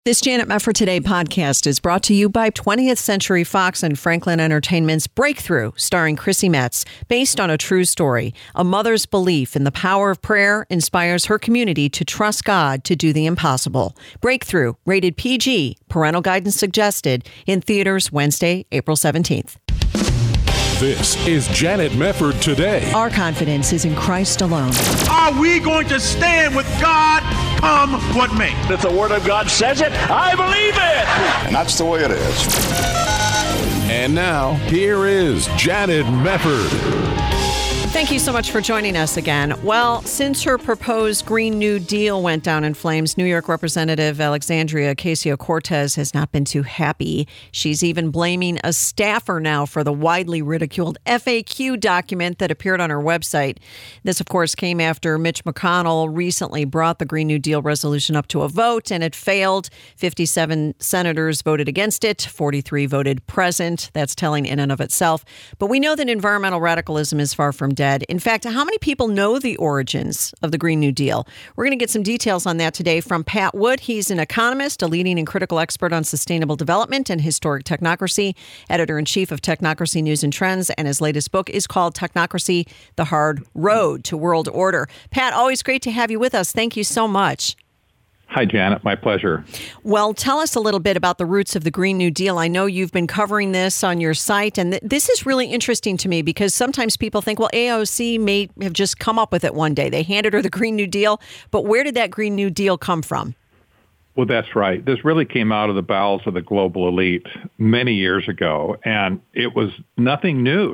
This Janet Mefford Today podcast is brought to you by 20th Century Fox and Franklin Entertainment's Breakthrough, starring Chrissy Metz, based on a true story. A mother's belief in the power of prayer inspires her community to trust God to do the impossible. Breakthrough, rated PG, parental guidance suggested, in theaters Wednesday, April 17th. This is Janet Mefford Today. Our confidence is in Christ alone. Are we going to stand with God come what may? If the Word of God says it, I believe it. And that's the way it is. And now, here is Janet Mefford. Thank you so much for joining us again. Well, since her proposed Green New Deal went down in flames, New York Representative Alexandria Ocasio-Cortez has not been too happy. She's even blaming a staffer now for the widely ridiculed FAQ document that appeared on her website. This, of course, came after Mitch McConnell recently brought the Green New Deal resolution up to a vote, and it failed. 57 senators voted against it. 43 voted present. That's telling in and of itself. But we know that environmental radicalism is far from dead. In fact, how many people know the origins of the Green New Deal? We're going to get some details on that today from Pat Wood. He's an economist, a leading and critical expert on sustainable development and historic technocracy, editor-in-chief of Technocracy News and Trends, and his latest book is called Technocracy, The Hard Road to World Order. Pat, always great to have you with us. Thank you so much. Hi, Janet. My pleasure. Well, tell us a little bit about the roots of the Green New Deal. I know you've been covering this on your site, and this is really interesting to me because sometimes people think, well, AOC may have just come up with it one day. They handed her the Green New Deal, but where did that Green New Deal come from? Well, that's right. This really came out of the bowels of the global elite many years ago, and it was nothing new.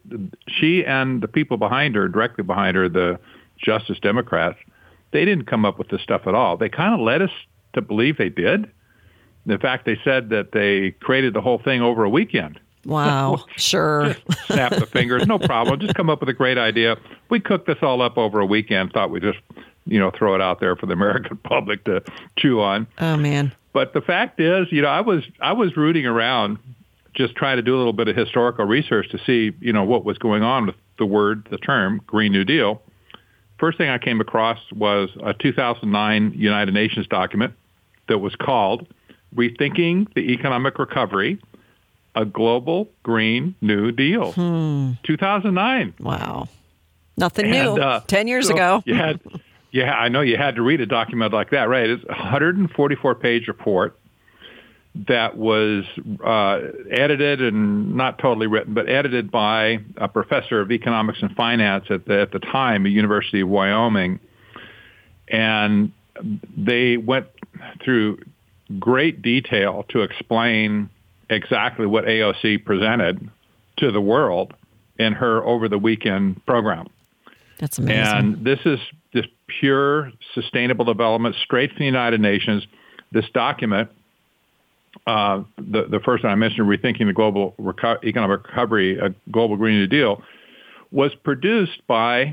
She and the people behind her, directly behind her, the Justice Democrats, they didn't come up with this stuff at all. They kind of led us to believe they did. In fact, they said that they created the whole thing over a weekend. Wow, sure. Just snap the fingers, no problem. Just come up with a great idea. We cooked this all up over a weekend, thought we'd just, throw it out there for the American public to chew on. Oh, man. But the fact is, I was rooting around just trying to do a little bit of historical research to see, what was going on with the term Green New Deal. First thing I came across was a 2009 United Nations document that was called Rethinking the Economic Recovery, a Global Green New Deal. 2009. Wow. Nothing new. 10 years ago. I know you had to read a document like that, right? It's a 144-page report that was edited and not totally written, but edited by a professor of economics and finance at the time at University of Wyoming. And they went through great detail to explain exactly what AOC presented to the world in her over-the-weekend program. That's amazing. And this is just pure sustainable development straight from the United Nations. This document, the first one I mentioned, Rethinking the Global Economic Recovery, a Global Green New Deal, was produced by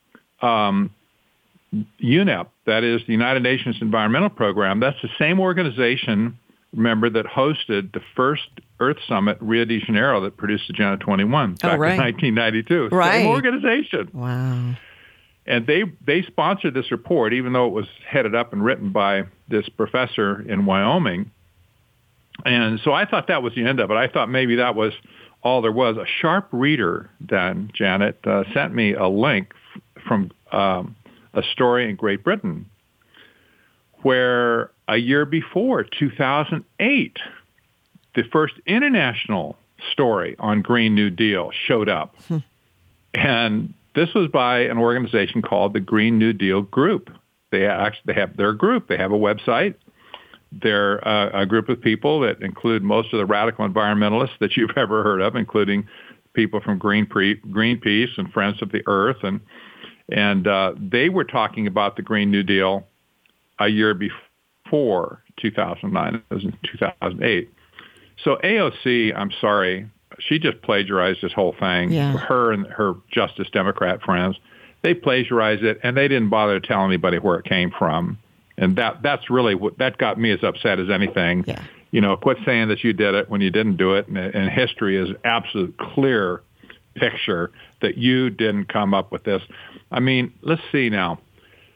UNEP, that is the United Nations Environmental Program. That's the same organization, remember, that hosted the first Earth Summit in Rio de Janeiro that produced Agenda 21 back in 1992. Right. Same organization. Wow. And they sponsored this report, even though it was headed up and written by this professor in Wyoming. And so I thought that was the end of it. I thought maybe that was all there was. A sharp reader then, Janet, sent me a link from a story in Great Britain where a year before, 2008, the first international story on Green New Deal showed up. And this was by an organization called the Green New Deal Group. They have their group. They have a website. They're a group of people that include most of the radical environmentalists that you've ever heard of, including people from Greenpeace and Friends of the Earth. And they were talking about the Green New Deal a year before 2009. It was in 2008. So AOC, I'm sorry, she just plagiarized this whole thing. Yeah. Her and her Justice Democrat friends, they plagiarized it, and they didn't bother to tell anybody where it came from. And that's really what that got me as upset as anything. Yeah. Quit saying that you did it when you didn't do it. And history is absolute clear picture that you didn't come up with this. I mean, let's see now.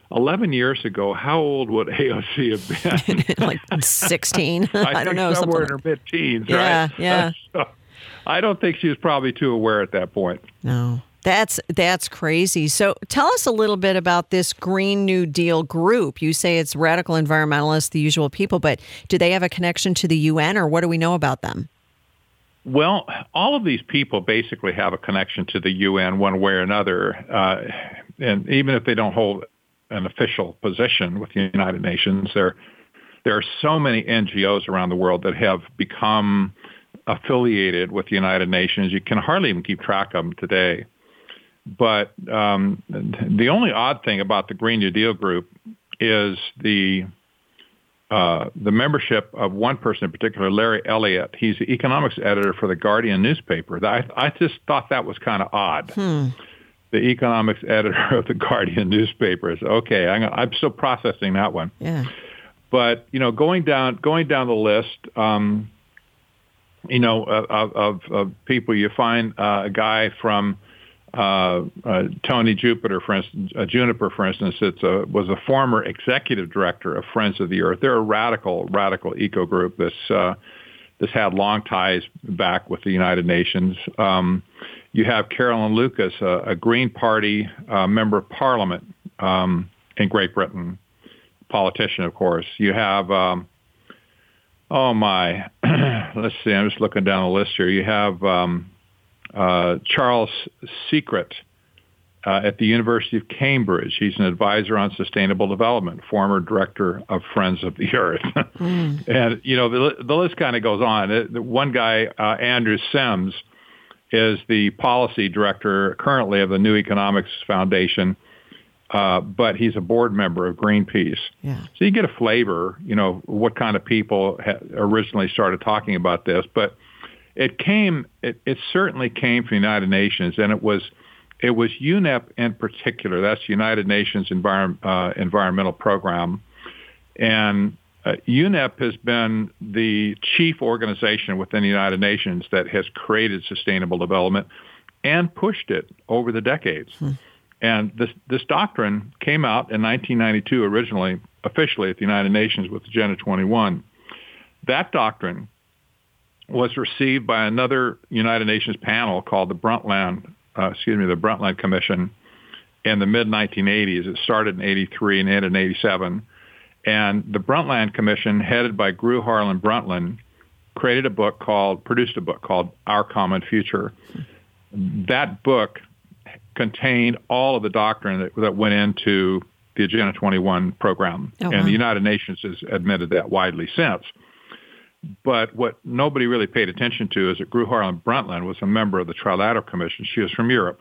11 years ago, how old would AOC have been? Like 16. I don't know. Somewhere in her mid-teens, yeah, right? Yeah. So, I don't think she was probably too aware at that point. No. That's crazy. So tell us a little bit about this Green New Deal group. You say it's radical environmentalists, the usual people, but do they have a connection to the UN, or what do we know about them? Well, all of these people basically have a connection to the UN one way or another. And even if they don't hold an official position with the United Nations, there are so many NGOs around the world that have become affiliated with the United Nations. You can hardly even keep track of them today. But the only odd thing about the Green New Deal group is the membership of one person in particular, Larry Elliott. He's the economics editor for the Guardian newspaper. I just thought that was kind of odd. The economics editor of the Guardian newspaper is okay. I'm still processing that one. Yeah. But going down the list, of people, you find a guy from Tony Juniper, for instance, was a former executive director of Friends of the Earth. They're a radical eco group that's had long ties back with the United Nations. You have Carolyn Lucas, a Green Party member of Parliament in Great Britain, politician, of course. You have, let's see, I'm just looking down the list here. You have Charles Secret at the University of Cambridge. He's an advisor on sustainable development, former director of Friends of the Earth. And, the list kind of goes on. One guy, Andrew Sims, is the policy director currently of the New Economics Foundation, but he's a board member of Greenpeace. Yeah. So you get a flavor, what kind of people originally started talking about this. But it certainly came from the United Nations, and it was UNEP in particular. That's the United Nations Environmental Program. And UNEP has been the chief organization within the United Nations that has created sustainable development and pushed it over the decades. And this doctrine came out in 1992 originally, officially at the United Nations with Agenda 21. That doctrine was received by another United Nations panel called the Brundtland Commission in the mid-1980s. It started in 83 and ended in 87. And the Brundtland Commission, headed by Gro Harlem Brundtland, produced a book called Our Common Future. That book contained all of the doctrine that went into the Agenda 21 program. Oh, and wow. the United Nations has admitted that widely since. But what nobody really paid attention to is that Gro Harlem Brundtland was a member of the Trilateral Commission. She was from Europe.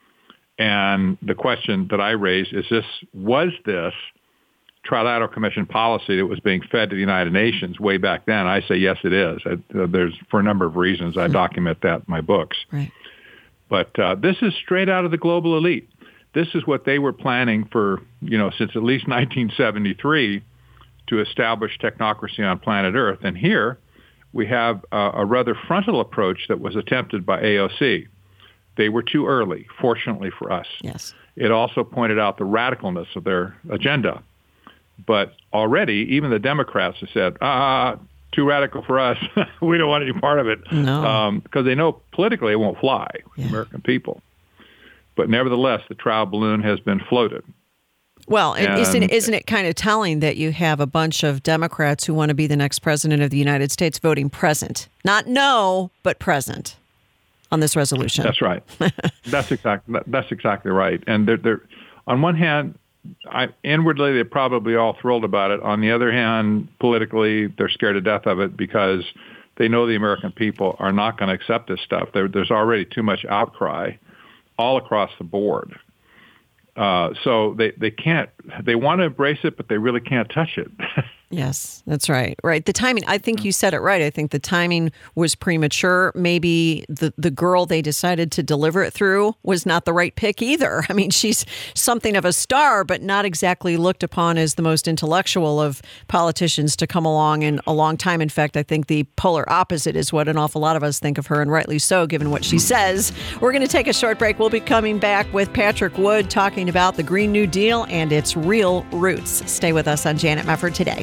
And the question that I raised is was this Trilateral Commission policy that was being fed to the United Nations way back then? I say, yes, it is. There's for a number of reasons. I document that in my books. Right. But this is straight out of the global elite. This is what they were planning for, since at least 1973 to establish technocracy on planet Earth. And here we have a rather frontal approach that was attempted by AOC. They were too early, fortunately for us. Yes. It also pointed out the radicalness of their agenda. But already, even the Democrats have said, too radical for us. We don't want any part of it. No. Because they know politically it won't fly with the American people. But nevertheless, the trial balloon has been floated. Well, isn't it kind of telling that you have a bunch of Democrats who want to be the next president of the United States voting present? Not no, but present on this resolution. That's right. That's exactly right. And they're on one hand, inwardly, they're probably all thrilled about it. On the other hand, politically, they're scared to death of it because they know the American people are not going to accept this stuff. There's already too much outcry all across the board. So they can't. They want to embrace it, but they really can't touch it. Yes, that's right. Right. The timing, I think you said it right. I think the timing was premature. Maybe the girl they decided to deliver it through was not the right pick either. I mean, she's something of a star, but not exactly looked upon as the most intellectual of politicians to come along in a long time. In fact, I think the polar opposite is what an awful lot of us think of her, and rightly so, given what she says. We're going to take a short break. We'll be coming back with Patrick Wood talking about the Green New Deal and its real roots. Stay with us on Janet Mefford Today.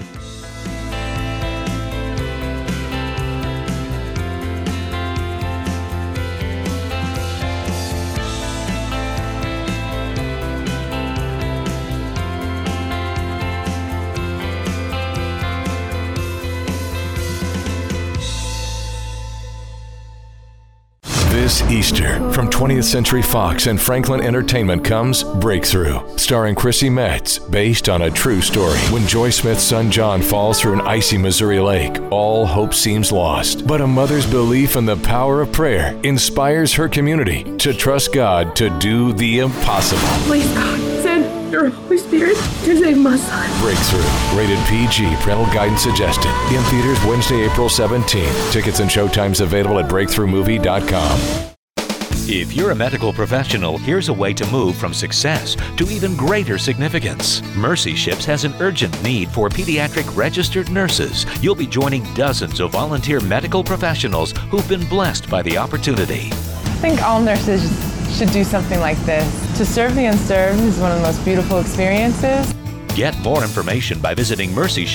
This Easter, from 20th Century Fox and Franklin Entertainment comes Breakthrough, starring Chrissy Metz, based on a true story. When Joy Smith's son John falls through an icy Missouri lake, all hope seems lost. But a mother's belief in the power of prayer inspires her community to trust God to do the impossible. Please, God, send your Holy Spirit to save my son. Breakthrough, rated PG, parental guidance suggested. In theaters Wednesday, April 17th. Tickets and showtimes available at breakthroughmovie.com. If you're a medical professional, here's a way to move from success to even greater significance. Mercy Ships has an urgent need for pediatric registered nurses. You'll be joining dozens of volunteer medical professionals who've been blessed by the opportunity. I think all nurses should do something like this. To serve the unserved is one of the most beautiful experiences. Get more information by visiting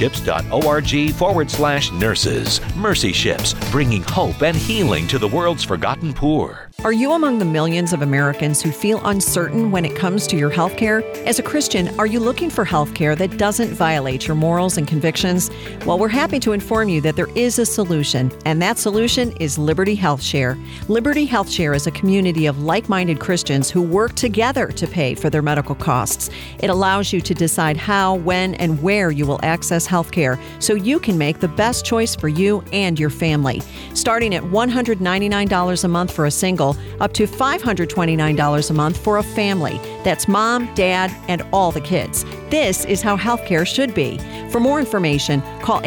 mercyships.org/nurses. Mercy Ships, bringing hope and healing to the world's forgotten poor. Are you among the millions of Americans who feel uncertain when it comes to your health care? As a Christian, are you looking for health care that doesn't violate your morals and convictions? Well, we're happy to inform you that there is a solution, and that solution is Liberty Health Share. Liberty Health Share is a community of like-minded Christians who work together to pay for their medical costs. It allows you to decide how, when, and where you will access health care so you can make the best choice for you and your family. Starting at $199 a month for a single, up to $529 a month for a family. That's mom, dad, and all the kids. This is how healthcare should be. For more information, call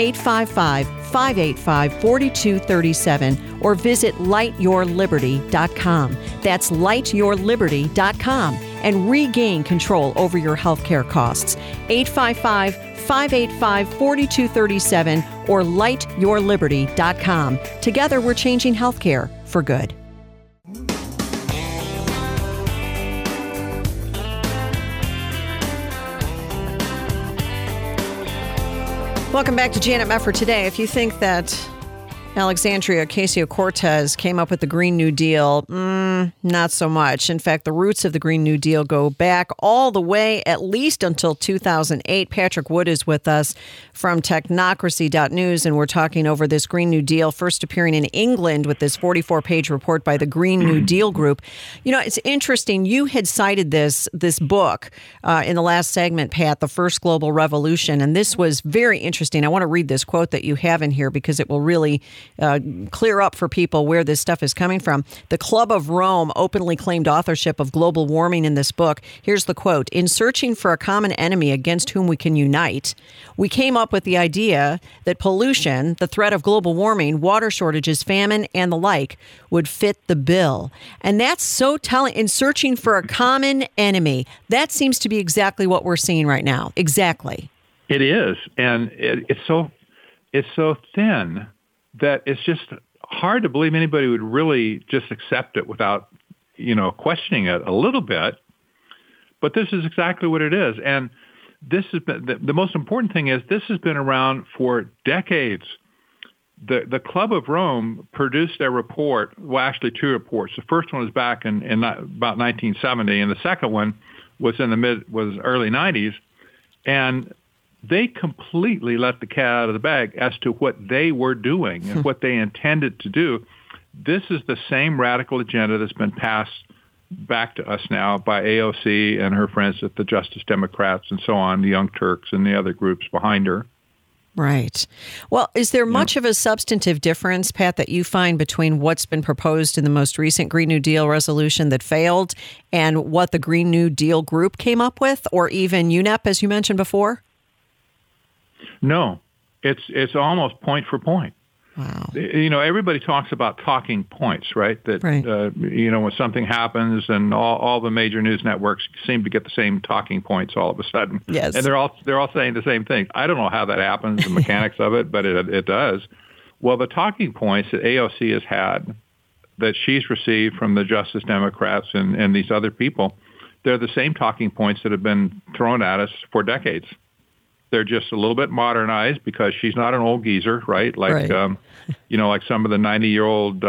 855-585-4237 or visit lightyourliberty.com. That's lightyourliberty.com and regain control over your healthcare costs. 855-585-4237 or lightyourliberty.com. Together, we're changing healthcare for good. Welcome back to Janet Mefford Today. If you think that Alexandria Ocasio-Cortez came up with the Green New Deal, not so much. In fact, the roots of the Green New Deal go back all the way, at least until 2008. Patrick Wood is with us from technocracy.news, and we're talking over this Green New Deal, first appearing in England with this 44-page report by the Green New Deal Group. You know, it's interesting. You had cited this book in the last segment, Pat, The First Global Revolution, and this was very interesting. I want to read this quote that you have in here because it will really clear up for people where this stuff is coming from. The Club of Rome openly claimed authorship of global warming in this book. Here's the quote. In searching for a common enemy against whom we can unite, we came up with the idea that pollution, the threat of global warming, water shortages, famine, and the like would fit the bill. And that's so telling. In searching for a common enemy, that seems to be exactly what we're seeing right now. Exactly. It is. And it's so thin that it's just hard to believe anybody would really just accept it without, questioning it a little bit. But this is exactly what it is. And this has been, the most important thing is this has been around for decades. The Club of Rome produced a report, well, actually two reports. The first one was back in about 1970, and the second one was was early 90s. And they completely let the cat out of the bag as to what they were doing and what they intended to do. This is the same radical agenda that's been passed back to us now by AOC and her friends at the Justice Democrats and so on, the Young Turks and the other groups behind her. Right. Well, is there much of a substantive difference, Pat, that you find between what's been proposed in the most recent Green New Deal resolution that failed and what the Green New Deal group came up with, or even UNEP, as you mentioned before? No, It's almost point for point. Wow. Everybody talks about talking points, right? That, right. When something happens and all the major news networks seem to get the same talking points all of a sudden. Yes. And they're all saying the same thing. I don't know how that happens, the mechanics of it, but it does. Well, the talking points that AOC has had, that she's received from the Justice Democrats and these other people, they're the same talking points that have been thrown at us for decades. They're just a little bit modernized because she's not an old geezer, right? Like, right. Like some of the 90-year-old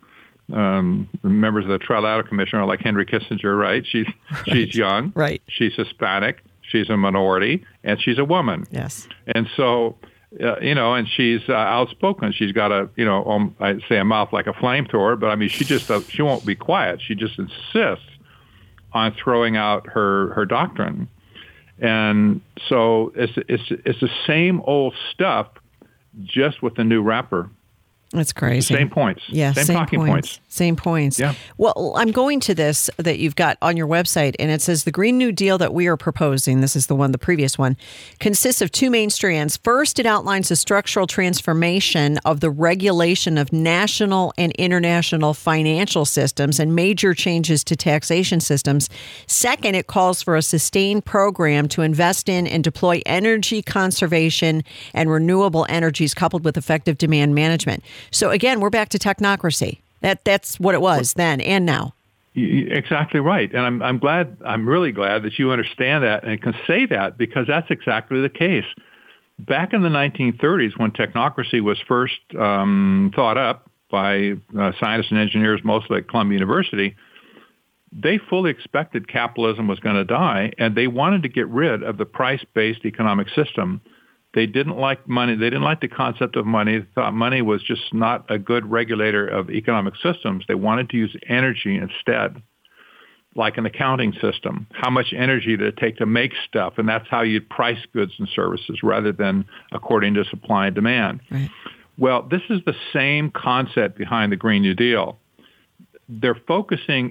members of the Trilateral Commission are like Henry Kissinger, right? She's young, right? She's Hispanic, she's a minority, and she's a woman. Yes. And so, and she's outspoken. She's got I'd say a mouth like a flamethrower, but I mean, she won't be quiet. She just insists on throwing out her doctrine. And so it's the same old stuff, just with a new wrapper. That's crazy. Same points. Yeah, same talking points. Same points. Yeah. Well, I'm going to this that you've got on your website, and it says the Green New Deal that we are proposing, this is the previous one, consists of two main strands. First, it outlines a structural transformation of the regulation of national and international financial systems and major changes to taxation systems. Second, it calls for a sustained program to invest in and deploy energy conservation and renewable energies coupled with effective demand management. So again, we're back to technocracy. That's what it was then and now. Exactly right. And I'm really glad that you understand that and can say that, because that's exactly the case. Back in the 1930s, when technocracy was first thought up by scientists and engineers, mostly at Columbia University, they fully expected capitalism was going to die, and they wanted to get rid of the price-based economic system. They didn't like money. They didn't like the concept of money. They thought money was just not a good regulator of economic systems. They wanted to use energy instead, like an accounting system. How much energy did it take to make stuff? And that's how you'd price goods and services rather than according to supply and demand. Right. Well, this is the same concept behind the Green New Deal. They're focusing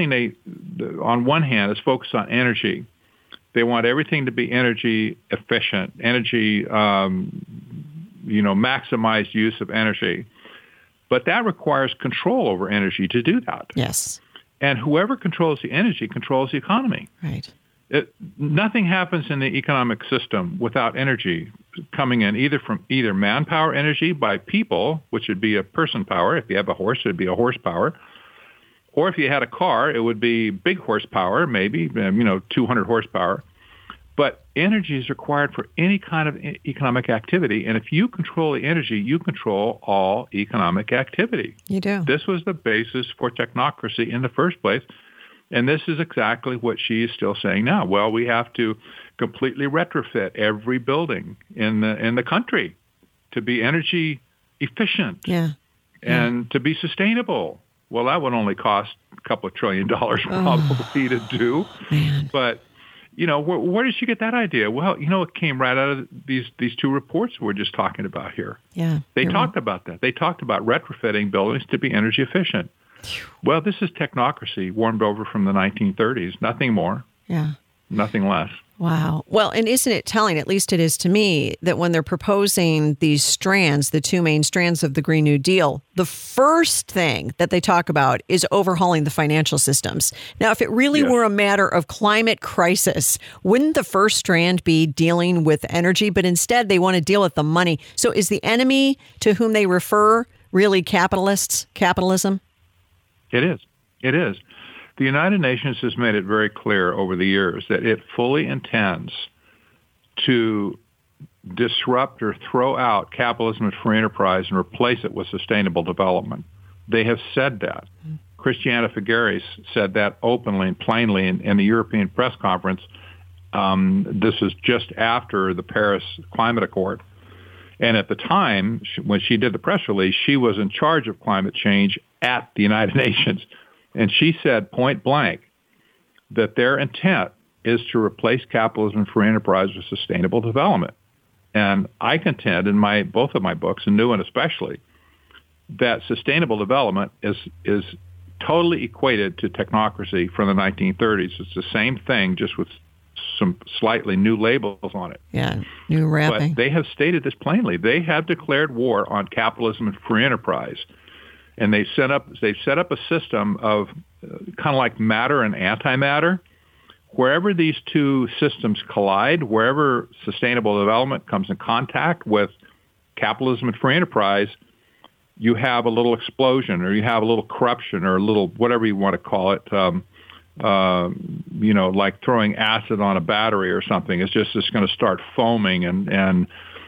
on one hand, is focused on energy. They want everything to be energy efficient, maximized use of energy. But that requires control over energy to do that. Yes. And whoever controls the energy controls the economy. Right. Nothing happens in the economic system without energy coming in either manpower energy by people, which would be a person power. If you have a horse, it would be a horsepower. Or if you had a car, it would be big horsepower, maybe, 200 horsepower. But energy is required for any kind of economic activity. And if you control the energy, you control all economic activity. You do. This was the basis for technocracy in the first place. And this is exactly what she is still saying now. Well, we have to completely retrofit every building in the country to be energy efficient and to be sustainable. Well, that would only cost a couple of $1 trillion probably to do. Man. But, where did she get that idea? Well, it came right out of these two reports we're just talking about here. Yeah. They talked about that. They talked about retrofitting buildings to be energy efficient. Well, this is technocracy warmed over from the 1930s. Nothing more. Yeah. Nothing less. Wow. Well, and isn't it telling, at least it is to me, that when they're proposing these strands, the two main strands of the Green New Deal, the first thing that they talk about is overhauling the financial systems. Now, if it really were a matter of climate crisis, wouldn't the first strand be dealing with energy? But instead, they want to deal with the money. So is the enemy to whom they refer really capitalism? It is. It is. The United Nations has made it very clear over the years that it fully intends to disrupt or throw out capitalism and free enterprise and replace it with sustainable development. They have said that. Christiana Figueres said that openly and plainly in the European press conference. This was just after the Paris Climate Accord. And at the time, when she did the press release, she was in charge of climate change at the United Nations. And she said point blank that their intent is to replace capitalism and free enterprise with sustainable development. And I contend in both of my books, and new one especially, that sustainable development is totally equated to technocracy from the 1930s. It's the same thing, just with some slightly new labels on it. Yeah, new wrapping. But they have stated this plainly. They have declared war on capitalism and free enterprise. And they've set up a system of kind of like matter and antimatter. Wherever these two systems collide, wherever sustainable development comes in contact with capitalism and free enterprise, you have a little explosion, or you have a little corruption, or a little whatever you want to call it. Like throwing acid on a battery or something. It's going to start foaming, and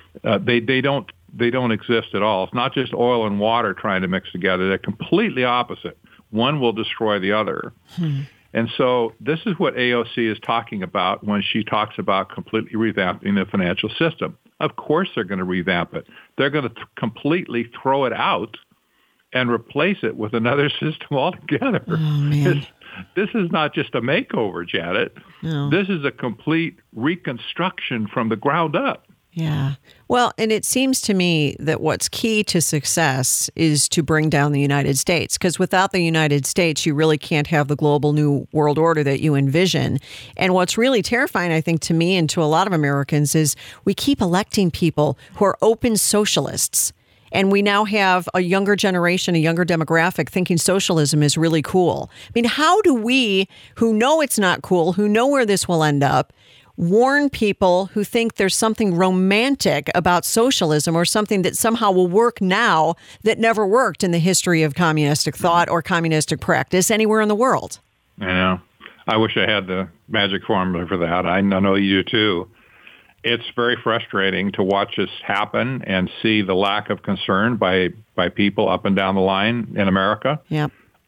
they don't exist at all. It's not just oil and water trying to mix together. They're completely opposite. One will destroy the other. And so this is what AOC is talking about when she talks about completely revamping the financial system. Of course they're going to revamp it. They're going to completely throw it out and replace it with another system altogether. Oh, man. This is not just a makeover, Janet. No. This is a complete reconstruction from the ground up. Yeah. Well, and it seems to me that what's key to success is to bring down the United States, because without the United States, you really can't have the global new world order that you envision. And what's really terrifying, I think, to me and to a lot of Americans is we keep electing people who are open socialists. And we now have a younger generation, a younger demographic thinking socialism is really cool. I mean, how do we, who know it's not cool, who know where this will end up, warn people who think there's something romantic about socialism or something that somehow will work now that never worked in the history of communistic thought or communistic practice anywhere in the world? I know. I wish I had the magic formula for that. I know you do too. It's very frustrating to watch this happen and see the lack of concern by people up and down the line in America. Yep.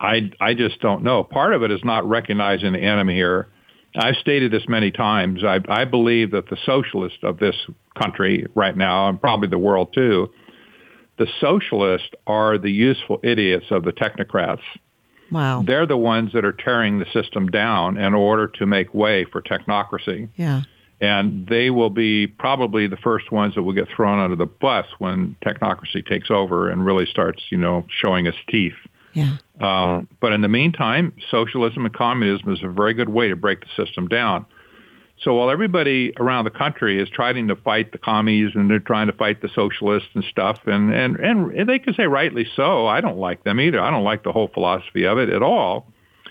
I just don't know. Part of it is not recognizing the enemy here. I've stated this many times. I believe that the socialists of this country right now, and probably the world too, the socialists are the useful idiots of the technocrats. Wow. They're the ones that are tearing the system down in order to make way for technocracy. Yeah. And they will be probably the first ones that will get thrown under the bus when technocracy takes over and really starts, showing its teeth. Yeah. But in the meantime, socialism and communism is a very good way to break the system down. So while everybody around the country is trying to fight the commies and they're trying to fight the socialists and stuff, and they can say rightly so, I don't like them either. I don't like the whole philosophy of it at all.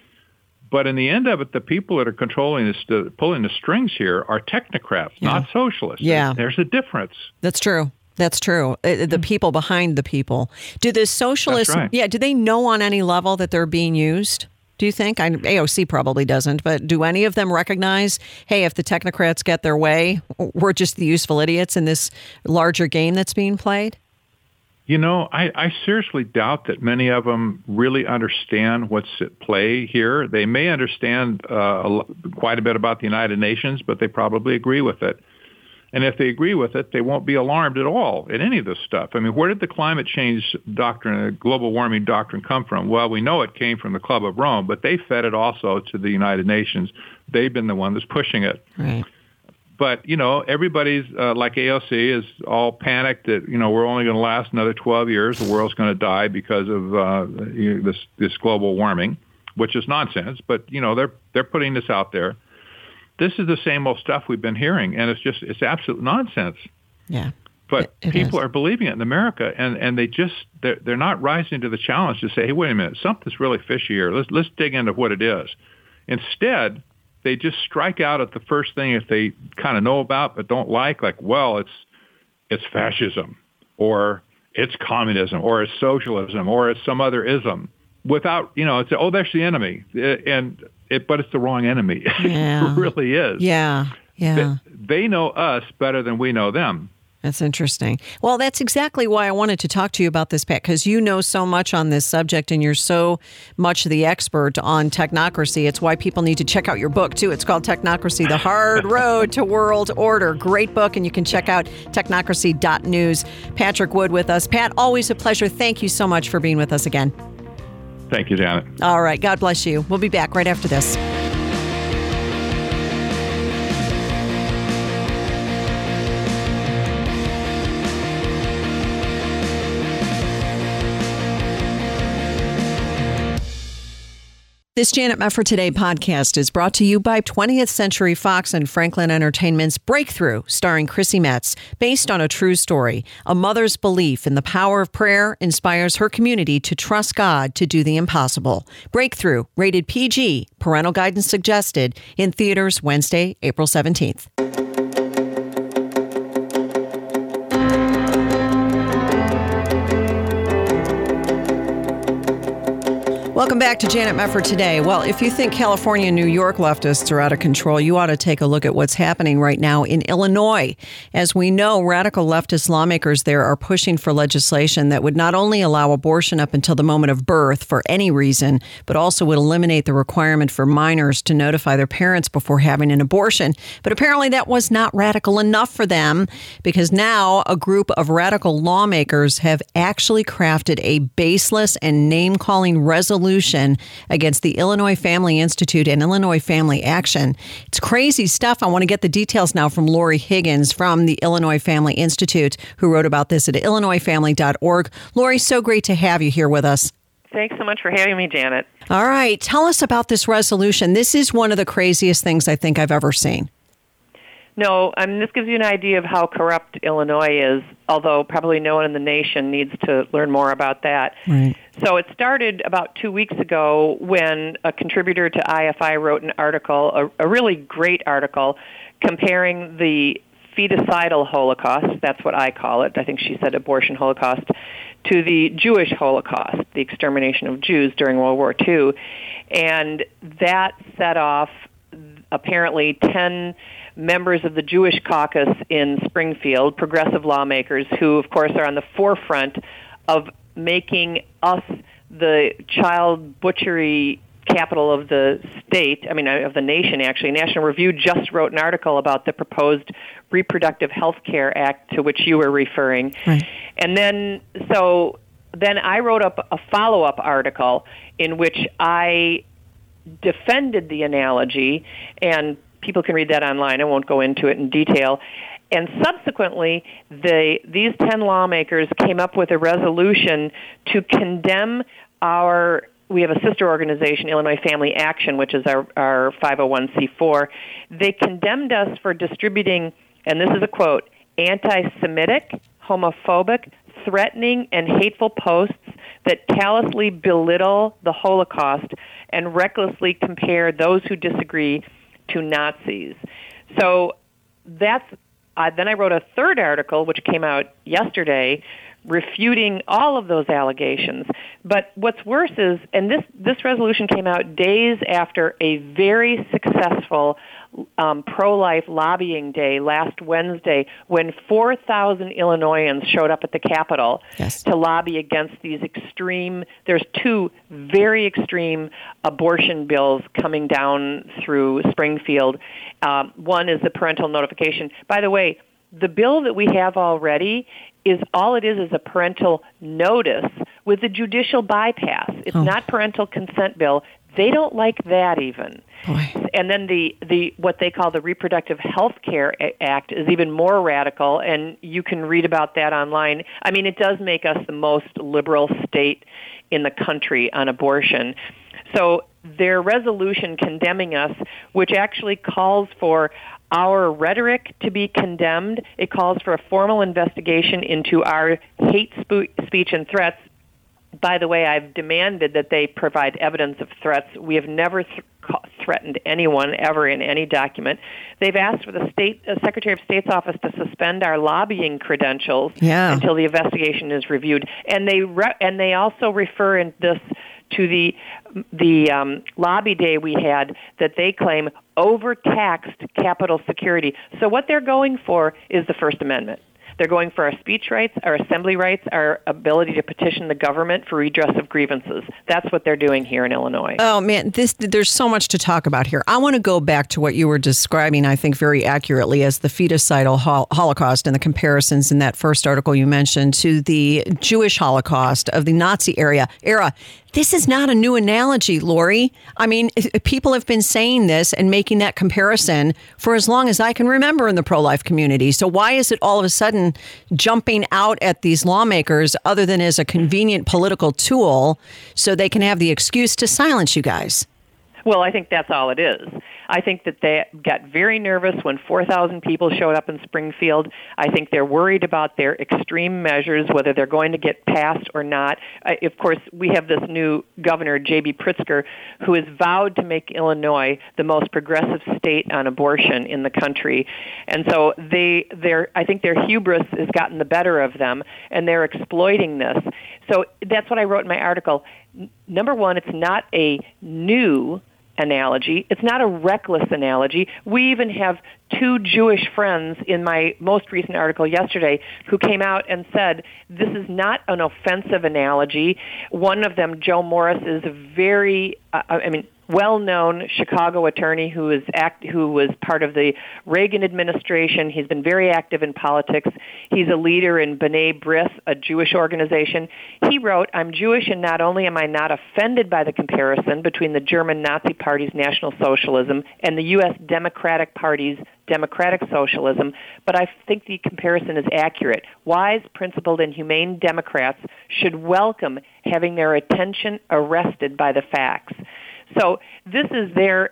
But in the end of it, the people that are controlling this, pulling the strings here are technocrats, not socialists. Yeah. There's a difference. That's true. That's true. The people behind the people. Do the socialists, That's right. do they know on any level that they're being used? Do you think? AOC probably doesn't, but do any of them recognize, hey, if the technocrats get their way, we're just the useful idiots in this larger game that's being played? I seriously doubt that many of them really understand what's at play here. They may understand quite a bit about the United Nations, but they probably agree with it. And if they agree with it, they won't be alarmed at all at any of this stuff. I mean, where did the climate change doctrine, the global warming doctrine come from? Well, we know it came from the Club of Rome, but they fed it also to the United Nations. They've been the one that's pushing it. Right. But, everybody's, like AOC, is all panicked that, we're only going to last another 12 years. The world's going to die because of this global warming, which is nonsense. But, they're putting this out there. This is the same old stuff we've been hearing, and it's absolute nonsense. Yeah. But it people is. are believing it in America, and they're not rising to the challenge to say, hey, wait a minute, something's really fishy here. Let's dig into what it is. Instead, they just strike out at the first thing that they kind of know about but don't like well, it's fascism, or it's communism, or it's socialism, or it's some other ism. Without, it's, there's the enemy. But it's the wrong enemy. Yeah. It really is. Yeah. Yeah. They know us better than we know them. That's interesting. Well, that's exactly why I wanted to talk to you about this, Pat, because you know so much on this subject and you're so much the expert on technocracy. It's why people need to check out your book, too. It's called Technocracy, The Hard Road to World Order. Great book, and you can check out technocracy.news. Patrick Wood with us. Pat, always a pleasure. Thank you so much for being with us again. Thank you, Janet. All right. God bless you. We'll be back right after this. This Janet Met for Today podcast is brought to you by 20th Century Fox and Franklin Entertainment's Breakthrough, starring Chrissy Metz, based on a true story. A mother's belief in the power of prayer inspires her community to trust God to do the impossible. Breakthrough, rated PG, parental guidance suggested, in theaters Wednesday, April 17th. Welcome back to Janet Met for Today. Well, if you think California and New York leftists are out of control, you ought to take a look at what's happening right now in Illinois. As we know, radical leftist lawmakers there are pushing for legislation that would not only allow abortion up until the moment of birth for any reason, but also would eliminate the requirement for minors to notify their parents before having an abortion. But apparently that was not radical enough for them, because now a group of radical lawmakers have actually crafted a baseless and name-calling resolution against the Illinois Family Institute and Illinois Family Action. It's crazy stuff. I want to get the details now from Lori Higgins from the Illinois Family Institute, who wrote about this at illinoisfamily.org. Lori, so great to have you here with us. Thanks so much for having me, Janet. All right. Tell us about this resolution. This is one of the craziest things I think I've ever seen. No, this gives you an idea of how corrupt Illinois is, although probably no one in the nation needs to learn more about that. Right. So it started about 2 weeks ago when a contributor to IFI wrote an article, a really great article, comparing the feticidal Holocaust, that's what I call it, I think she said abortion Holocaust, to the Jewish Holocaust, the extermination of Jews during World War II. And that set off apparently 10 members of the Jewish caucus in Springfield, progressive lawmakers who, of course, are on the forefront of making us the child butchery capital of the state, of the nation, actually. National Review just wrote an article about the proposed Reproductive Health Care Act to which you were referring. Right. And then I wrote up a follow-up article in which I defended the analogy, and people can read that online. I won't go into it in detail. And subsequently, these 10 lawmakers came up with a resolution to condemn we have a sister organization, Illinois Family Action, which is our 501c4. They condemned us for distributing, and this is a quote, anti-Semitic, homophobic, threatening, and hateful posts that callously belittle the Holocaust and recklessly compare those who disagree to Nazis. So then I wrote a third article, which came out yesterday, refuting all of those allegations. But what's worse is, and this resolution came out days after a very successful pro-life lobbying day last Wednesday, when 4,000 Illinoisans showed up at the Capitol to lobby against these there's two very extreme abortion bills coming down through Springfield. One is the parental notification. By the way, the bill that we have already is a parental notice with a judicial bypass. It's not parental consent bill. They don't like that even. Boy. And then the what they call the Reproductive Health Care Act is even more radical, and you can read about that online. It does make us the most liberal state in the country on abortion. So their resolution condemning us, which actually calls for our rhetoric to be condemned, it calls for a formal investigation into our hate speech and threats. By the way, I've demanded that they provide evidence of threats. We have never threatened anyone ever in any document. They've asked for the Secretary of State's office to suspend our lobbying credentials until the investigation is reviewed. And they also refer in this to the lobby day we had that they claim overtaxed Capitol security. So what they're going for is the First Amendment. They're going for our speech rights, our assembly rights, our ability to petition the government for redress of grievances. That's what they're doing here in Illinois. Oh, man, there's so much to talk about here. I want to go back to what you were describing, I think, very accurately as the feticidal Holocaust and the comparisons in that first article you mentioned to the Jewish Holocaust of the Nazi era. This is not a new analogy, Lori. People have been saying this and making that comparison for as long as I can remember in the pro-life community. So why is it all of a sudden jumping out at these lawmakers other than as a convenient political tool so they can have the excuse to silence you guys? Well, I think that's all it is. I think that they got very nervous when 4,000 people showed up in Springfield. I think they're worried about their extreme measures, whether they're going to get passed or not. Of course, we have this new governor, J.B. Pritzker, who has vowed to make Illinois the most progressive state on abortion in the country. And so I think their hubris has gotten the better of them, and they're exploiting this. So that's what I wrote in my article. Number one, it's not a new analogy. It's not a reckless analogy. We even have two Jewish friends in my most recent article yesterday who came out and said this is not an offensive analogy. One of them, Joe Morris, is a very, well-known Chicago attorney who was part of the Reagan administration. He's been very active in politics. He's a leader in B'nai B'rith, a Jewish organization. He wrote, "I'm Jewish, and not only am I not offended by the comparison between the German Nazi Party's National Socialism and the U.S. Democratic Party's Democratic Socialism, but I think the comparison is accurate. Wise, principled, and humane Democrats should welcome having their attention arrested by the facts." So this is their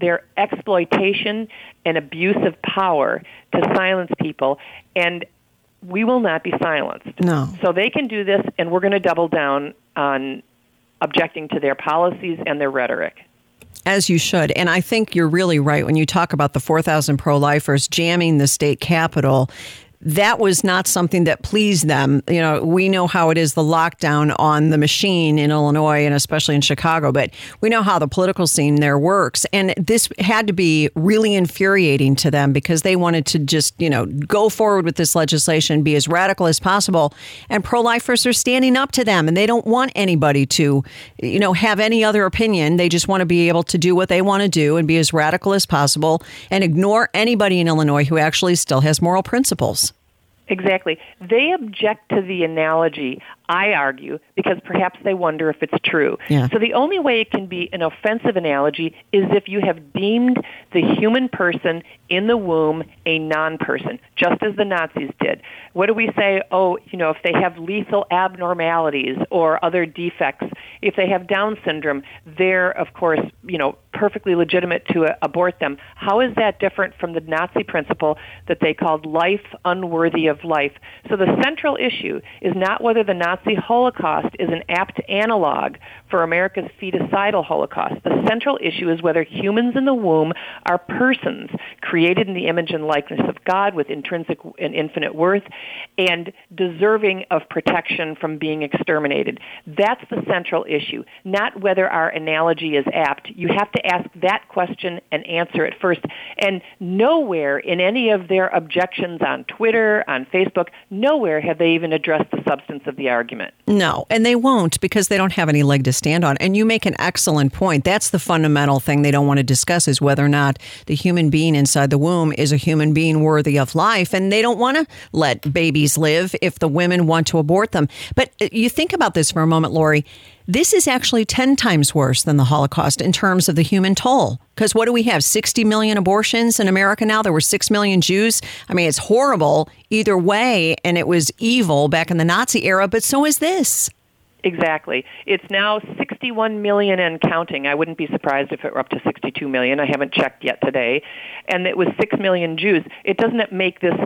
exploitation and abuse of power to silence people, and we will not be silenced. No. So they can do this, and we're going to double down on objecting to their policies and their rhetoric. As you should. And I think you're really right when you talk about the 4,000 pro-lifers jamming the state capitol. That was not something that pleased them. You know, we know how it is, the lockdown on the machine in Illinois and especially in Chicago, but we know how the political scene there works. And this had to be really infuriating to them because they wanted to just, go forward with this legislation, be as radical as possible. And pro-lifers are standing up to them, and they don't want anybody to, have any other opinion. They just want to be able to do what they want to do and be as radical as possible and ignore anybody in Illinois who actually still has moral principles. Exactly. They object to the analogy, I argue, because perhaps they wonder if it's true. Yeah. So the only way it can be an offensive analogy is if you have deemed the human person in the womb a non-person, just as the Nazis did. What do we say? If they have lethal abnormalities or other defects, if they have Down syndrome, they're, of course, perfectly legitimate to abort them. How is that different from the Nazi principle that they called life unworthy of life? So the central issue is not whether the Nazi Holocaust is an apt analog for America's feticidal Holocaust. The central issue is whether humans in the womb are persons created in the image and likeness of God with intrinsic and infinite worth and deserving of protection from being exterminated. That's the central issue, not whether our analogy is apt. You have to ask that question and answer it first. And nowhere in any of their objections on Twitter, on Facebook, nowhere have they even addressed the substance of the argument. No, and they won't because they don't have any leg to stand on. And you make an excellent point. That's the fundamental thing they don't want to discuss is whether or not the human being inside the womb is a human being worthy of life. And they don't want to let babies live if the women want to abort them. But you think about this for a moment, Lori. This is actually 10 times worse than the Holocaust in terms of the human toll. Because what do we have? 60 million abortions in America now? There were 6 million Jews. I mean, it's horrible either way, and it was evil back in the Nazi era, but so is this. Exactly. It's now 61 million and counting. I wouldn't be surprised if it were up to 62 million. I haven't checked yet today. And it was 6 million Jews. It doesn't make this...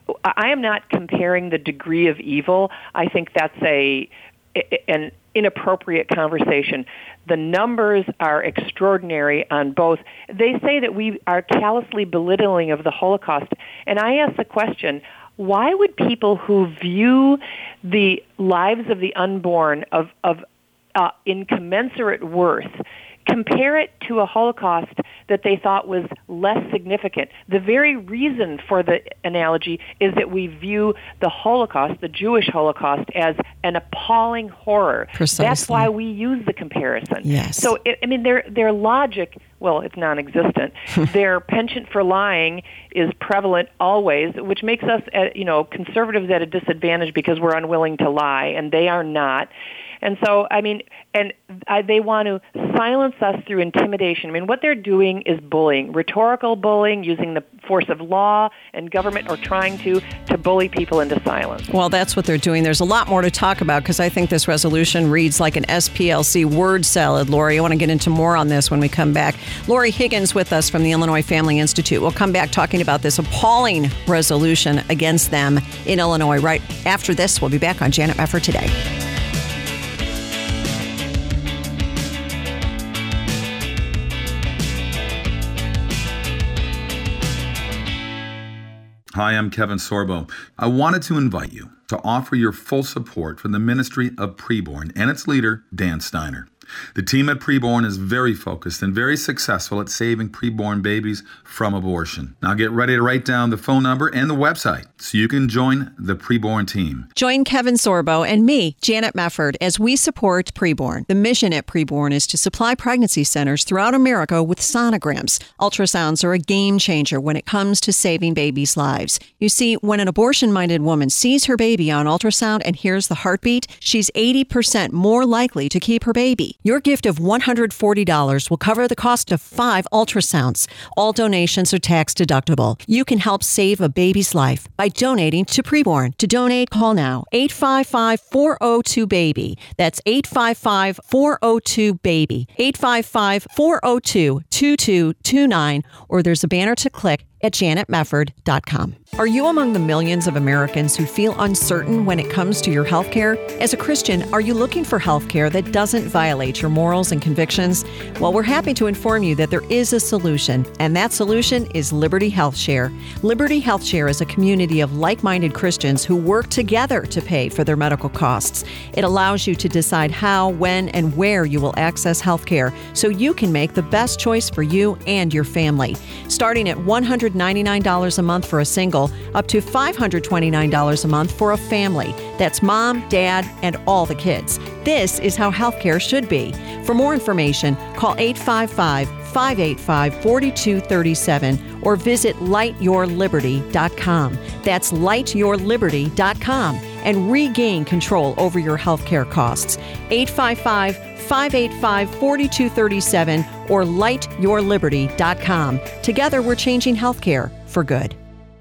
I am not comparing the degree of evil. I think that's an inappropriate conversation. The numbers are extraordinary on both. They say that we are callously belittling of the Holocaust. And I ask the question, why would people who view the lives of the unborn of incommensurate worth compare it to a Holocaust that they thought was less significant? The very reason for the analogy is that we view the Holocaust, the Jewish Holocaust, as an appalling horror. Precisely. That's why we use the comparison. Yes. So, their logic, well, it's non-existent. Their penchant for lying is prevalent always, which makes us, conservatives at a disadvantage because we're unwilling to lie, and they are not. And so, they want to silence us through intimidation. I mean, what they're doing is bullying, rhetorical bullying, using the force of law and government, or trying to bully people into silence. Well, that's what they're doing. There's a lot more to talk about because I think this resolution reads like an SPLC word salad, Lori. I want to get into more on this when we come back. Lori Higgins with us from the Illinois Family Institute. We'll come back talking about this appalling resolution against them in Illinois right after this. We'll be back on Janet Mefford Today. Hi, I'm Kevin Sorbo. I wanted to invite you to offer your full support for the Ministry of Preborn and its leader, Dan Steiner. The team at Preborn is very focused and very successful at saving preborn babies from abortion. Now get ready to write down the phone number and the website so you can join the Preborn team. Join Kevin Sorbo and me, Janet Mefford, as we support Preborn. The mission at Preborn is to supply pregnancy centers throughout America with sonograms. Ultrasounds are a game changer when it comes to saving babies' lives. You see, when an abortion-minded woman sees her baby on ultrasound and hears the heartbeat, she's 80% more likely to keep her baby. Your gift of $140 will cover the cost of 5 ultrasounds. All donations are tax deductible. You can help save a baby's life by donating to Preborn. To donate, call now. 855-402-BABY. That's 855-402-BABY. 855-402-2229. Or there's a banner to click at janetmefford.com. Are you among the millions of Americans who feel uncertain when it comes to your health care? As a Christian, are you looking for health care that doesn't violate your morals and convictions? Well, we're happy to inform you that there is a solution, and that solution is Liberty Health Share. Liberty Health Share is a community of like-minded Christians who work together to pay for their medical costs. It allows you to decide how, when, and where you will access health care so you can make the best choice for you and your family. Starting at $199 a month for a single, up to $529 a month for a family. That's mom, dad, and all the kids. This is how healthcare should be. For more information, call 855-585-4237 or visit lightyourliberty.com. That's lightyourliberty.com and regain control over your healthcare costs. 855-585-4237 or lightyourliberty.com. Together, we're changing healthcare for good.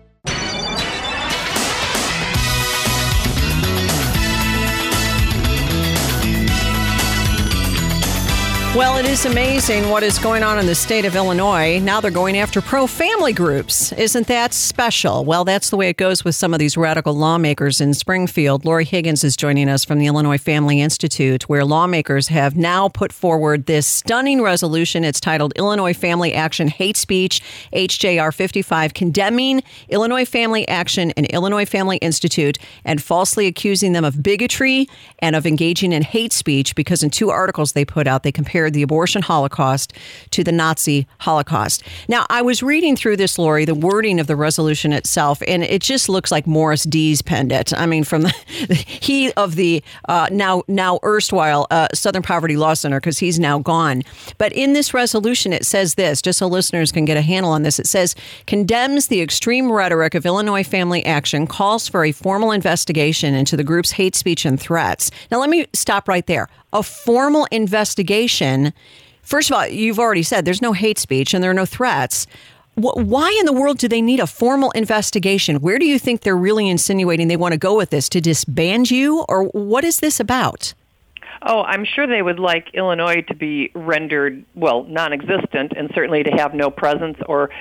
Well, it is amazing what is going on in the state of Illinois. Now they're going after pro-family groups. Isn't that special? Well, that's the way it goes with some of these radical lawmakers in Springfield. Lori Higgins is joining us from the Illinois Family Institute, where lawmakers have now put forward this stunning resolution. It's titled Illinois Family Action Hate Speech, HJR 55, condemning Illinois Family Action and Illinois Family Institute and falsely accusing them of bigotry and of engaging in hate speech because in 2 articles they put out, they compared the abortion Holocaust to the Nazi Holocaust. Now, I was reading through this, Lori, the wording of the resolution itself, and it just looks like Morris Dees penned it. I mean, from he of the now erstwhile Southern Poverty Law Center, because he's now gone. But in this resolution, it says this, just so listeners can get a handle on this. It says, condemns the extreme rhetoric of Illinois Family Action, calls for a formal investigation into the group's hate speech and threats. Now, let me stop right there. A formal investigation. First of all, you've already said there's no hate speech and there are no threats. Why in the world do they need a formal investigation? Where do you think they're really insinuating they want to go with this? To disband you? Or what is this about? Oh, I'm sure they would like Illinois to be rendered, well, non-existent, and certainly to have no presence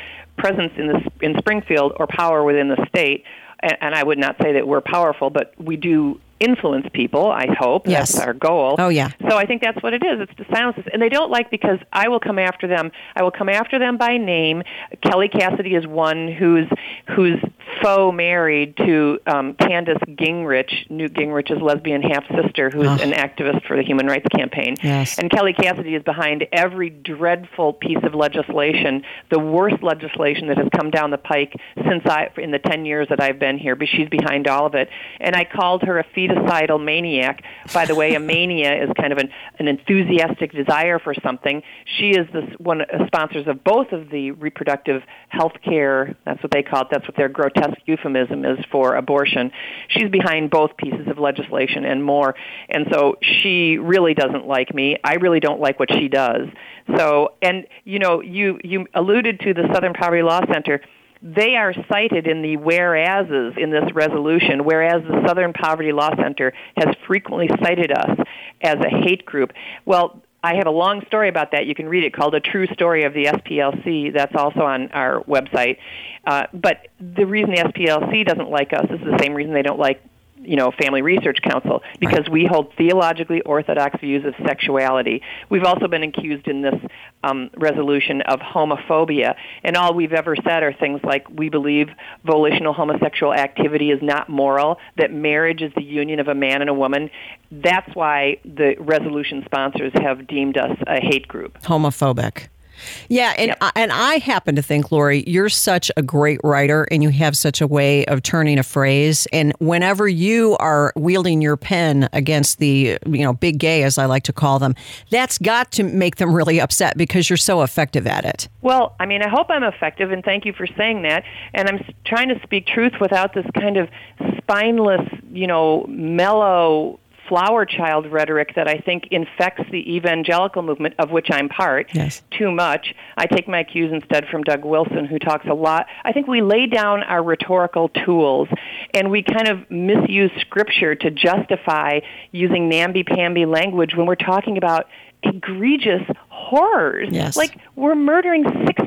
in Springfield or power within the state. And I would not say that we're powerful, but we do influence people, I hope. Yes. That's our goal. Oh, yeah. So I think that's what it is. It's to silence us. And they don't like, because I will come after them. I will come after them by name. Kelly Cassidy is one who's faux married to Candace Gingrich, Newt Gingrich's lesbian half-sister, who's an activist for the Human Rights Campaign. Yes. And Kelly Cassidy is behind every dreadful piece of legislation, the worst legislation that has come down the pike in the 10 years that I've been here, but she's behind all of it. And I called her a fetucidal maniac. By the way, a mania is kind of an enthusiastic desire for something. She is one of the sponsors of both of the reproductive health care, that's what they call it, that's what their grotesque grotesque euphemism is for abortion. She's behind both pieces of legislation and more. And so she really doesn't like me. I really don't like what she does. So, and, you alluded to the Southern Poverty Law Center. They are cited in the whereases in this resolution, whereas the Southern Poverty Law Center has frequently cited us as a hate group. Well, I have a long story about that. You can read it, called A True Story of the SPLC. That's also on our website. But the reason the SPLC doesn't like us is the same reason they don't like Family Research Council, because we hold theologically orthodox views of sexuality. We've also been accused in this resolution of homophobia, and all we've ever said are things like, we believe volitional homosexual activity is not moral, that marriage is the union of a man and a woman. That's why the resolution sponsors have deemed us a hate group. Homophobic. Yeah, and I happen to think, Lori, you're such a great writer, and you have such a way of turning a phrase. And whenever you are wielding your pen against the, big gay, as I like to call them, that's got to make them really upset because you're so effective at it. Well, I hope I'm effective, and thank you for saying that. And I'm trying to speak truth without this kind of spineless, mellow flower child rhetoric that I think infects the evangelical movement, of which I'm part, too much. I take my cues instead from Doug Wilson, who talks a lot. I think we lay down our rhetorical tools, and we kind of misuse Scripture to justify using namby-pamby language when we're talking about egregious horrors. Yes. Like, we're murdering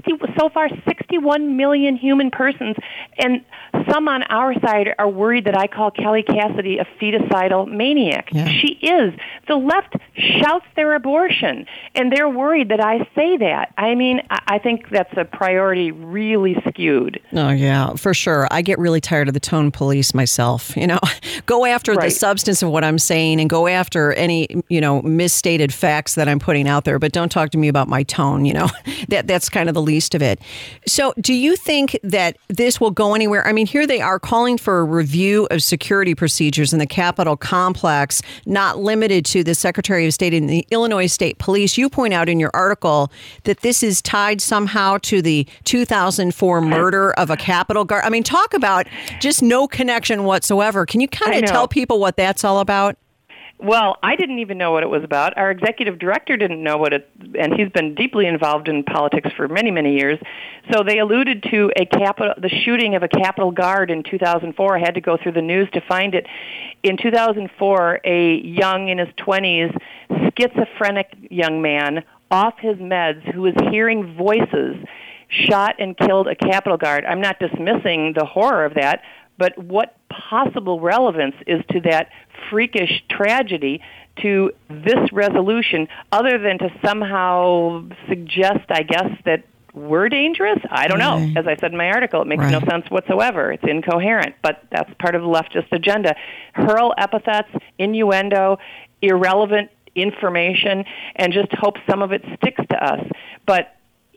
61 million human persons, and some on our side are worried that I call Kelly Cassidy a feticidal maniac. Yeah. She is. The left shouts their abortion, and they're worried that I say that. I think that's a priority really skewed. Oh, yeah, for sure. I get really tired of the tone police myself. Go after the substance of what I'm saying and go after any, misstated facts that I'm putting out there, but don't talk to me about my tone, That's kind of the least of it. So do you think that this will go anywhere? Here they are calling for a review of security procedures in the Capitol complex, not limited to the Secretary of State and the Illinois State Police. You point out in your article that this is tied somehow to the 2004 murder of a Capitol guard. Talk about just no connection whatsoever. Can you kind of tell people what that's all about? Well, I didn't even know what it was about. Our executive director didn't know and he's been deeply involved in politics for many, many years. So they alluded to the shooting of a Capitol guard in 2004. I had to go through the news to find it. In 2004, a young, in his 20s, schizophrenic young man off his meds who was hearing voices shot and killed a Capitol guard. I'm not dismissing the horror of that, but what possible relevance is to that freakish tragedy to this resolution, other than to somehow suggest, I guess, that we're dangerous? I don't know. As I said in my article, it makes no sense whatsoever. It's incoherent, but that's part of the leftist agenda. Hurl epithets, innuendo, irrelevant information, and just hope some of it sticks to us. But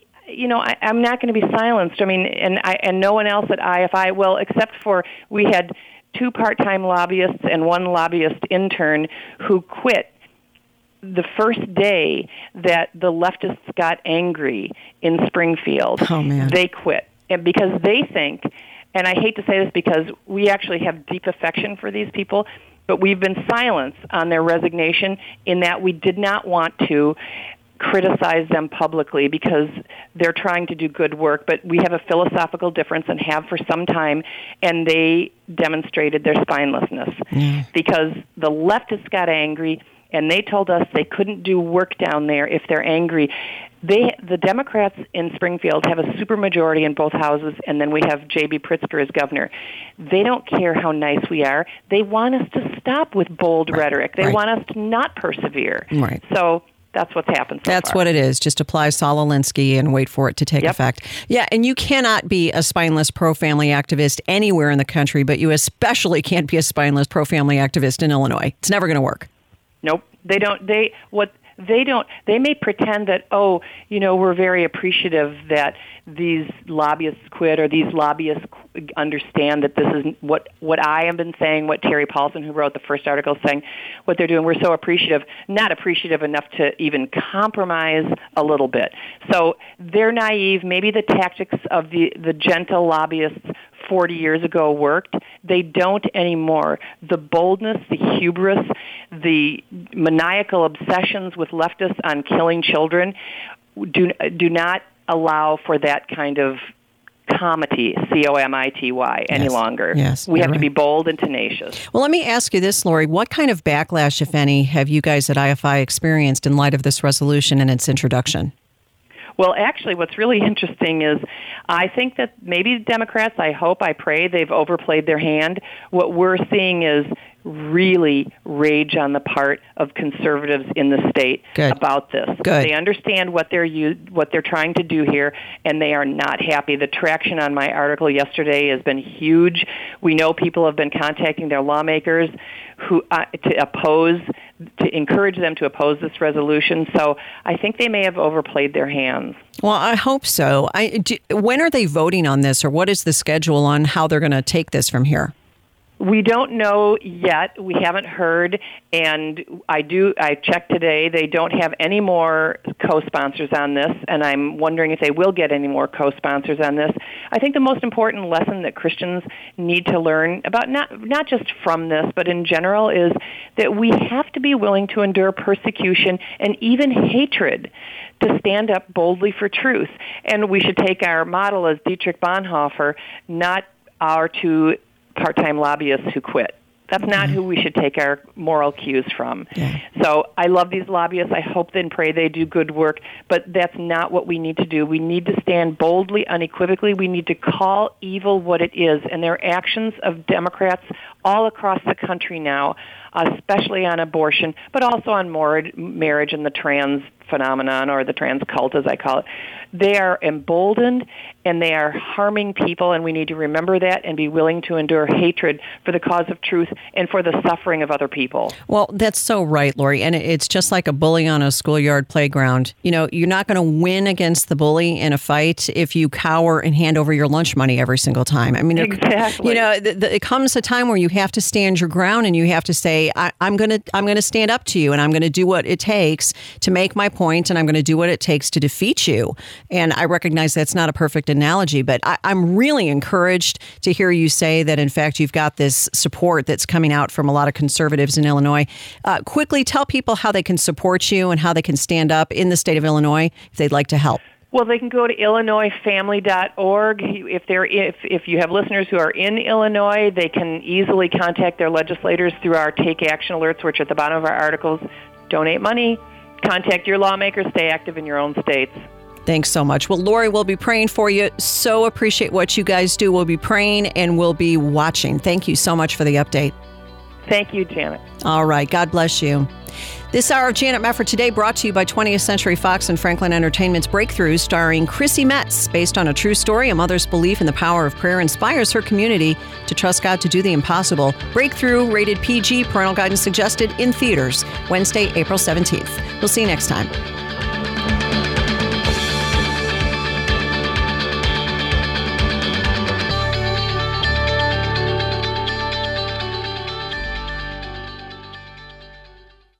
I'm not going to be silenced. And no one else at IFI will, except for we had 2 part-time lobbyists and 1 lobbyist intern who quit the first day that the leftists got angry in Springfield. Oh, man. They quit. And because they think, and I hate to say this because we actually have deep affection for these people, but we've been silenced on their resignation in that we did not want to criticize them publicly because they're trying to do good work, but we have a philosophical difference and have for some time, and they demonstrated their spinelessness because the leftists got angry and they told us they couldn't do work down there if they're angry. The Democrats in Springfield have a supermajority in both houses, and then we have J.B. Pritzker as governor. They don't care how nice we are. They want us to stop with bold rhetoric. They want us to not persevere. Right. So that's what's happened so That's far. what it is. Just apply Saul Alinsky and wait for it to take effect. Yeah, and you cannot be a spineless pro-family activist anywhere in the country, but you especially can't be a spineless pro-family activist in Illinois. It's never going to work. Nope. They don't. They may pretend that, we're very appreciative that these lobbyists quit, or these lobbyists understand that this is what I have been saying, what Terry Paulson, who wrote the first article, is saying, what they're doing. We're so appreciative, not appreciative enough to even compromise a little bit. So they're naive. Maybe the tactics of the gentle lobbyists 40 years ago worked. They don't anymore. The boldness, the hubris, the maniacal obsessions with leftists on killing children do not allow for that kind of comity, C-O-M-I-T-Y, any longer. Yes, we have to be bold and tenacious. Well, let me ask you this, Lori. What kind of backlash, if any, have you guys at IFI experienced in light of this resolution and its introduction? Well, actually, what's really interesting is I think that maybe the Democrats, I hope, I pray, they've overplayed their hand. What we're seeing is really rage on the part of conservatives in the state about this. They understand what they're trying to do here, and they are not happy. The traction on my article yesterday has been huge. We know people have been contacting their lawmakers who to encourage them to oppose this resolution. So I think they may have overplayed their hands. Well, I hope so. When are they voting on this, or what is the schedule on how they're going to take this from here? We don't know yet. We haven't heard, and I checked today. They don't have any more co-sponsors on this, and I'm wondering if they will get any more co-sponsors on this. I think the most important lesson that Christians need to learn about, not just from this, but in general, is that we have to be willing to endure persecution and even hatred to stand up boldly for truth. And we should take our model as Dietrich Bonhoeffer, not our two part-time lobbyists who quit. That's not who we should take our moral cues from. Yeah. So I love these lobbyists. I hope and pray they do good work, but that's not what we need to do. We need to stand boldly, unequivocally. We need to call evil what it is, and their actions of Democrats all across the country now, especially on abortion, but also on marriage and the trans phenomenon, or the trans cult, as I call it. They are emboldened, and they are harming people, and we need to remember that and be willing to endure hatred for the cause of truth and for the suffering of other people. Well, that's so right, Lori, and it's just like a bully on a schoolyard playground. You know, you're not going to win against the bully in a fight if you cower and hand over your lunch money every single time. I mean, exactly. You know, it comes a time where you have to stand your ground, and you have to say, I'm going to stand up to you, and I'm going to do what it takes to make my point, and I'm going to do what it takes to defeat you. And I recognize that's not a perfect analogy, but I'm really encouraged to hear you say that, in fact, you've got this support that's coming out from a lot of conservatives in Illinois. Quickly tell people how they can support you and how they can stand up in the state of Illinois if they'd like to help. Well, they can go to IllinoisFamily.org. If you have listeners who are in Illinois, they can easily contact their legislators through our Take Action alerts, which are at the bottom of our articles. Donate money, contact your lawmakers, stay active in your own states. Thanks so much. Well, Lori, we'll be praying for you. So appreciate what you guys do. We'll be praying and we'll be watching. Thank you so much for the update. Thank you, Janet. All right. God bless you. This hour of Janet Mefford Today brought to you by 20th Century Fox and Franklin Entertainment's Breakthrough, starring Chrissy Metz. Based on a true story, a mother's belief in the power of prayer inspires her community to trust God to do the impossible. Breakthrough, rated PG, parental guidance suggested, in theaters Wednesday, April 17th. We'll see you next time.